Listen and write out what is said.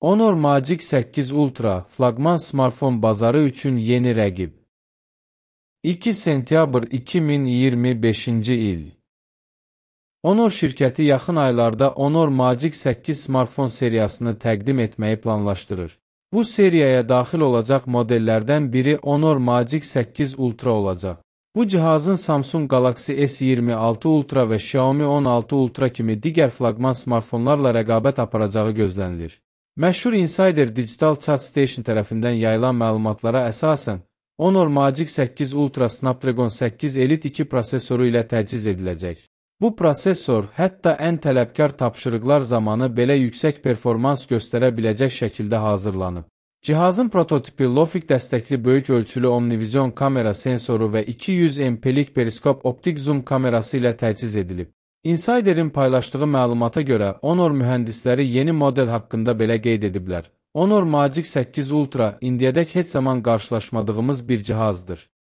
Honor Magic 8 Ultra flaqman smartfon bazarı üçün yeni rəqib. 2 sentyabr 2025-ci il. Honor şirkəti yaxın aylarda Honor Magic 8 smartfon seriyasını təqdim etməyi planlaşdırır. Bu seriyaya daxil olacaq modellərdən biri Honor Magic 8 Ultra olacaq. Bu cihazın Samsung Galaxy S26 Ultra və Xiaomi 16 Ultra kimi digər flaqman smartfonlarla rəqabət aparacağı gözlənilir. Məşhur Insider Digital Chat Station tərəfindən yayılan məlumatlara əsasən, Honor Magic 8 Ultra Snapdragon 8 Elite 2 prosesoru ilə təchiz ediləcək. Bu prosesor hətta ən tələbkar tapşırıqlar zamanı belə yüksək performans göstərə biləcək şəkildə hazırlanıb. Cihazın prototipi Lofix dəstəkli böyük ölçülü omnivizyon kamera sensoru və 200 MP-lik periskop optik zoom kamerası ilə təchiz edilib. Insider'in paylaşdığı məlumata görə Honor mühəndisləri yeni model haqqında belə qeyd ediblər. Honor Magic 8 Ultra indiyədək heç zaman qarşılaşmadığımız bir cihazdır.